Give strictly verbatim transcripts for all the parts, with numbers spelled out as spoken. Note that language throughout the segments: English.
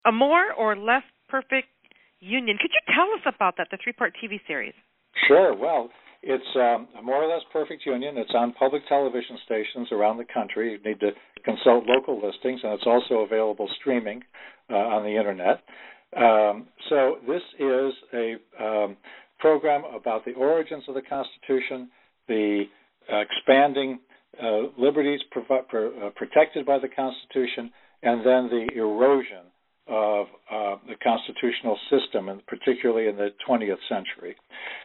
A More or Less Perfect Union. Could you tell us about that, the three-part T V series? Sure. Well, it's um, A More or Less Perfect Union. It's on public television stations around the country. You need to consult local listings, and it's also available streaming uh, on the Internet. Um, so this is a um, program about the origins of the Constitution, the uh, expanding uh, liberties provi- pro- uh, protected by the Constitution, and then the erosion of uh, the constitutional system, and particularly in the twentieth century.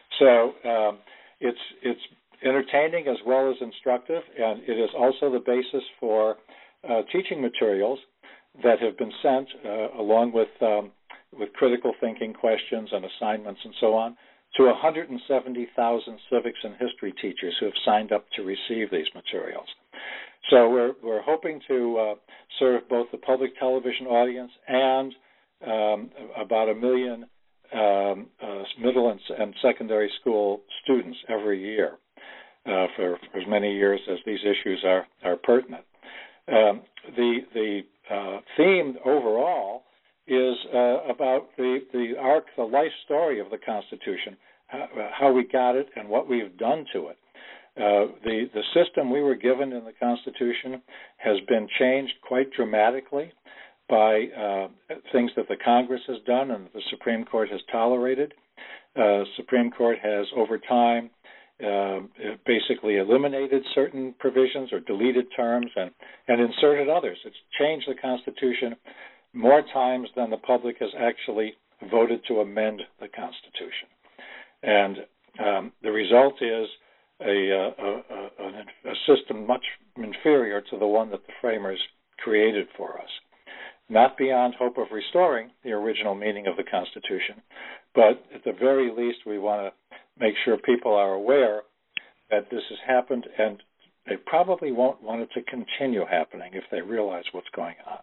So um, it's it's entertaining as well as instructive, and it is also the basis for uh, teaching materials that have been sent uh, along with um, with critical thinking questions and assignments and so on to one hundred seventy thousand civics and history teachers who have signed up to receive these materials. So we're we're hoping to uh, serve both the public television audience and um, about a million um, uh, middle and, and secondary school students every year uh, for, for as many years as these issues are are pertinent. Um, the the uh, theme overall is uh, about the the arc, the life story of the Constitution, how, how we got it, and what we've done to it. Uh, the, the system we were given in the Constitution has been changed quite dramatically by uh, things that the Congress has done and the Supreme Court has tolerated. Uh, Supreme Court has, over time, uh, basically eliminated certain provisions or deleted terms and, and inserted others. It's changed the Constitution more times than the public has actually voted to amend the Constitution. And um, the result is A, a, a, a system much inferior to the one that the framers created for us. Not beyond hope of restoring the original meaning of the Constitution, but at the very least we want to make sure people are aware that this has happened, and they probably won't want it to continue happening if they realize what's going on.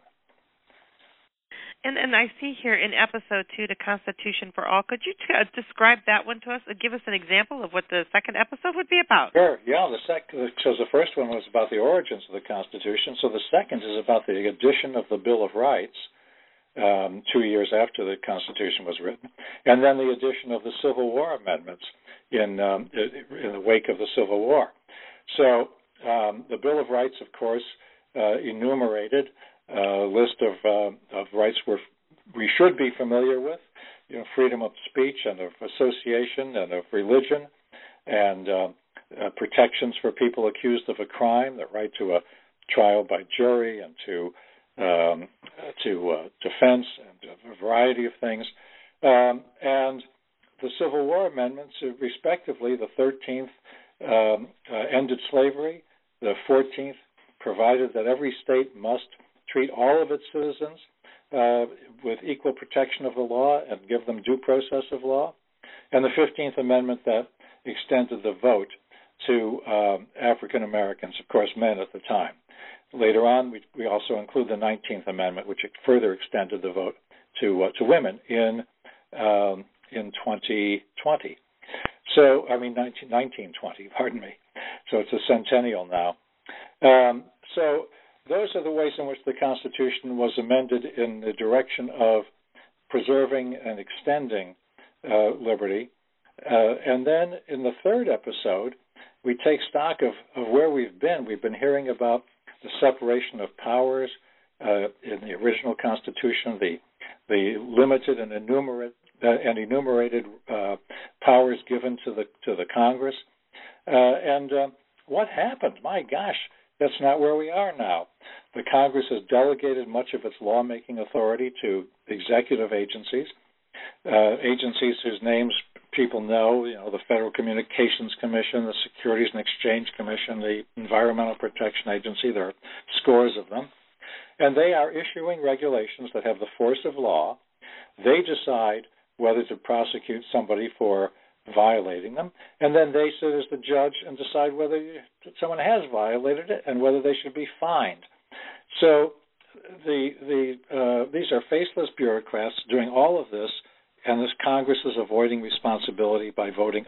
And, and I see here in episode two, The Constitution for All. Could you t- uh, describe that one to us? Give us an example of what the second episode would be about. Sure. Yeah. The second, so the first one was about the origins of the Constitution. So the second is about the addition of the Bill of Rights um, two years after the Constitution was written, and then the addition of the Civil War amendments in um, in the wake of the Civil War. So um, the Bill of Rights, of course, uh, enumerated a list of uh, of rights we're, we should be familiar with, you know, freedom of speech and of association and of religion, and uh, uh, protections for people accused of a crime, the right to a trial by jury and to um, to uh, defense and a variety of things, um, and the Civil War amendments, respectively. The thirteenth um, uh, ended slavery. The fourteenth provided that every state must treat all of its citizens uh, with equal protection of the law and give them due process of law. And the fifteenth Amendment that extended the vote to um, African Americans, of course, men at the time. Later on, we, we also include the nineteenth Amendment, which further extended the vote to uh, to women in um, in twenty twenty. So, I mean, nineteen, nineteen twenty, pardon me. So it's a centennial now. Um, so those are the ways in which the Constitution was amended in the direction of preserving and extending uh, liberty. Uh, and then in the third episode, we take stock of, of where we've been. We've been hearing about the separation of powers uh, in the original Constitution, the the limited and, enumerate, uh, and enumerated uh, powers given to the to the Congress. Uh, and uh, what happened? My gosh, that's not where we are now. The Congress has delegated much of its lawmaking authority to executive agencies, uh, agencies whose names people know, you know, the Federal Communications Commission, the Securities and Exchange Commission, the Environmental Protection Agency. There are scores of them. And they are issuing regulations that have the force of law. They decide whether to prosecute somebody for violating them, and then they sit as the judge and decide whether someone has violated it and whether they should be fined. So the the uh, these are faceless bureaucrats doing all of this, and this Congress is avoiding responsibility by voting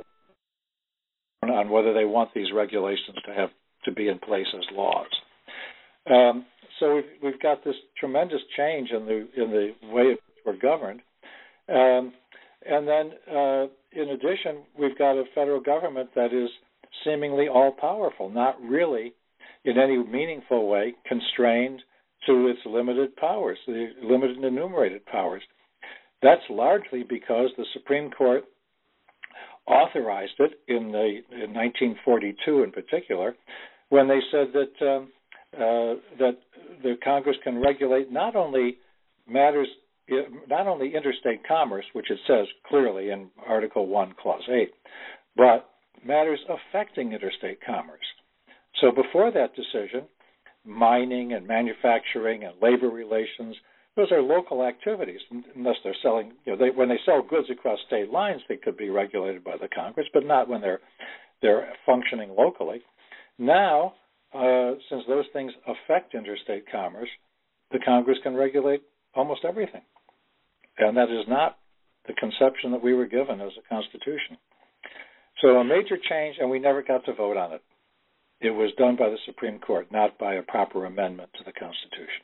on whether they want these regulations to have to be in place as laws. Um, so we've, we've got this tremendous change in the in the way we're governed. Um, and then, uh, in addition, we've got a federal government that is seemingly all-powerful, not really in any meaningful way constrained to its limited powers, the limited and enumerated powers. That's largely because the Supreme Court authorized it in, the, in nineteen forty-two in particular, when they said that um, uh, that the Congress can regulate not only matters, not only interstate commerce, which it says clearly in Article one, Clause eight, but matters affecting interstate commerce. So before that decision, mining and manufacturing and labor relations, those are local activities, unless they're selling, you know, they, when they sell goods across state lines, they could be regulated by the Congress, but not when they're they're functioning locally. Now, uh, since those things affect interstate commerce, the Congress can regulate almost everything. And that is not the conception that we were given as a Constitution. So a major change, and we never got to vote on it. It was done by the Supreme Court, not by a proper amendment to the Constitution.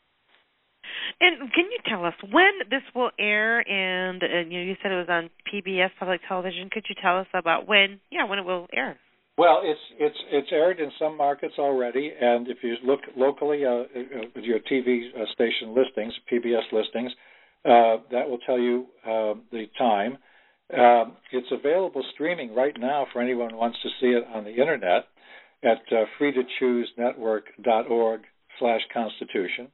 And can you tell us when this will air? And, and you know, you said it was on P B S Public Television. Could you tell us about when? Yeah, when it will air? Well, it's it's it's aired in some markets already, and if you look locally uh, with your T V station listings, P B S listings, uh, that will tell you uh, the time. Uh, it's available streaming right now for anyone who wants to see it on the internet at uh, free to choose network dot org slash constitution.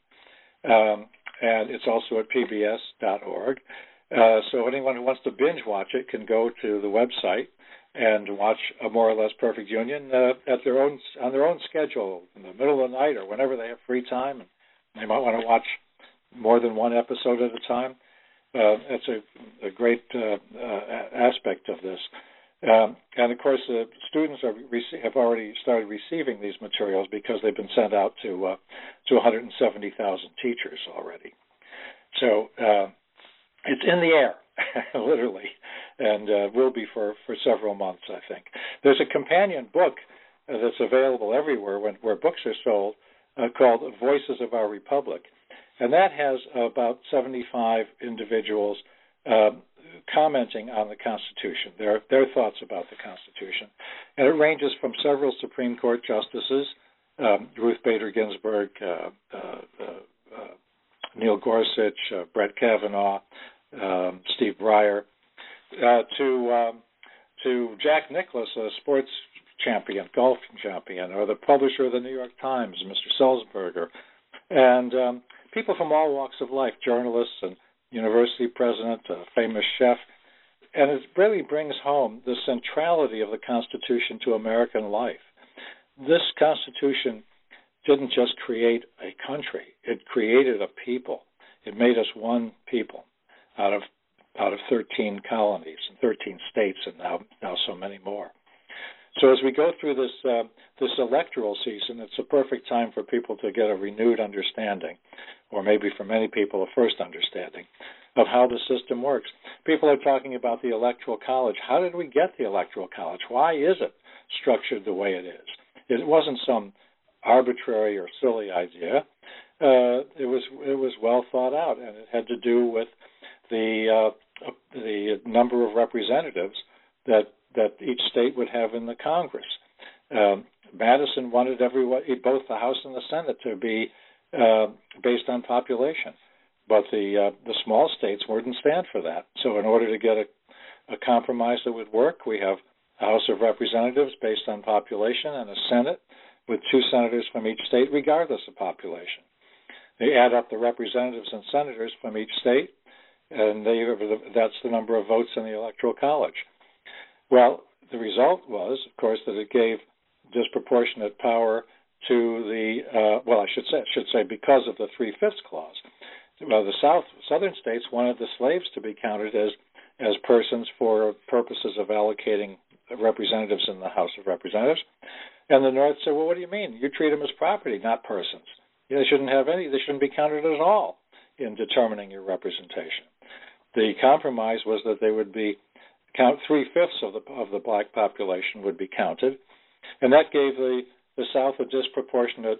Um, and it's also at P B S dot org. Uh, so anyone who wants to binge watch it can go to the website and watch A More or Less Perfect Union uh, at their own on their own schedule in the middle of the night or whenever they have free time. And they might want to watch more than one episode at a time. Uh, that's a, a great uh, uh, aspect of this. Um, and, of course, the uh, students are rec- have already started receiving these materials because they've been sent out to uh, to one hundred seventy thousand teachers already. So uh, it's in the air, literally, and uh, will be for, for several months, I think. There's a companion book uh, that's available everywhere when, where books are sold uh, called Voices of Our Republic, and that has about seventy-five individuals uh, commenting on the Constitution, their their thoughts about the Constitution. And it ranges from several Supreme Court justices, um, Ruth Bader Ginsburg, uh, uh, uh, Neil Gorsuch, uh, Brett Kavanaugh, um, Steve Breyer, uh, to um, to Jack Nicklaus, a sports champion, golf champion, or the publisher of the New York Times, Mister Sulzberger, and um, people from all walks of life, journalists and university president, a famous chef, and it really brings home the centrality of the Constitution to American life. This Constitution didn't just create a country; it created a people. It made us one people out of out of thirteen colonies and thirteen states, and now now so many more. So as we go through this uh, this electoral season, it's a perfect time for people to get a renewed understanding, or maybe for many people a first understanding, of how the system works. People are talking about the Electoral College. How did we get the Electoral College? Why is it structured the way it is? It wasn't some arbitrary or silly idea. Uh, it was it was well thought out, and it had to do with the uh, the number of representatives that that each state would have in the Congress. Um, Madison wanted everyone, both the House and the Senate, to be uh, based on population, but the uh, the small states wouldn't stand for that. So in order to get a, a compromise that would work, we have a House of Representatives based on population and a Senate with two senators from each state, regardless of population. They add up the representatives and senators from each state, and they, that's the number of votes in the Electoral College. Well, the result was, of course, that it gave disproportionate power to the, uh, well, I should say, should say because of the three-fifths clause. Well, the South, southern states wanted the slaves to be counted as, as persons for purposes of allocating representatives in the House of Representatives. And the North said, well, what do you mean? You treat them as property, not persons. They shouldn't have any, they shouldn't be counted at all in determining your representation. The compromise was that they would be count three-fifths of the of the black population would be counted, and that gave the, the South a disproportionate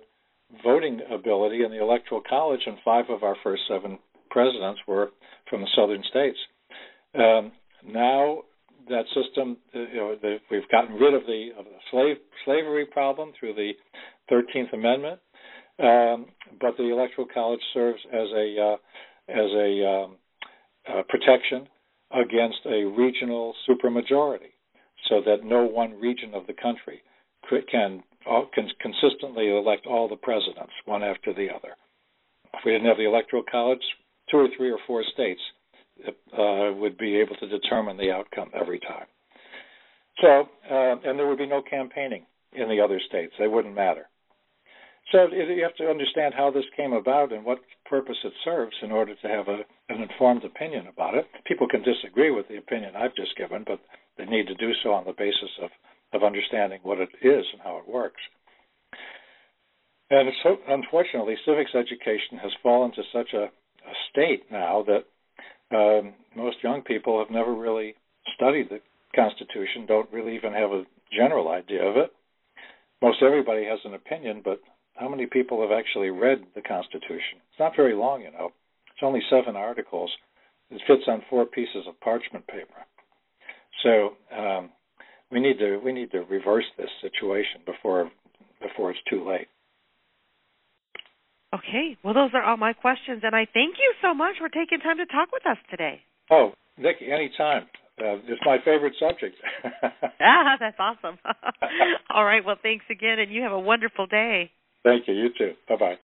voting ability in the Electoral College, and five of our first seven presidents were from the southern states. Um, now that system, you know, the, we've gotten rid of the, of the slave slavery problem through the thirteenth Amendment, um, but the Electoral College serves as a uh, as a um, uh, protection against a regional supermajority, so that no one region of the country could, can can consistently elect all the presidents, one after the other. If we didn't have the Electoral College, two or three or four states uh, would be able to determine the outcome every time. So, uh, and there would be no campaigning in the other states. They wouldn't matter. So you have to understand how this came about and what purpose it serves in order to have a, an informed opinion about it. People can disagree with the opinion I've just given, but they need to do so on the basis of, of understanding what it is and how it works. And so, unfortunately, civics education has fallen to such a, a state now that um, most young people have never really studied the Constitution, don't really even have a general idea of it. Most everybody has an opinion, but how many people have actually read the Constitution? It's not very long, you know. It's only seven articles. It fits on four pieces of parchment paper. So um, we need to we need to reverse this situation before before it's too late. Okay. Well, those are all my questions, and I thank you so much for taking time to talk with us today. Oh, Nikki, anytime. Uh, it's my favorite subject. Ah, that's awesome. All right. Well, thanks again, and you have a wonderful day. Thank you. You too. Bye-bye.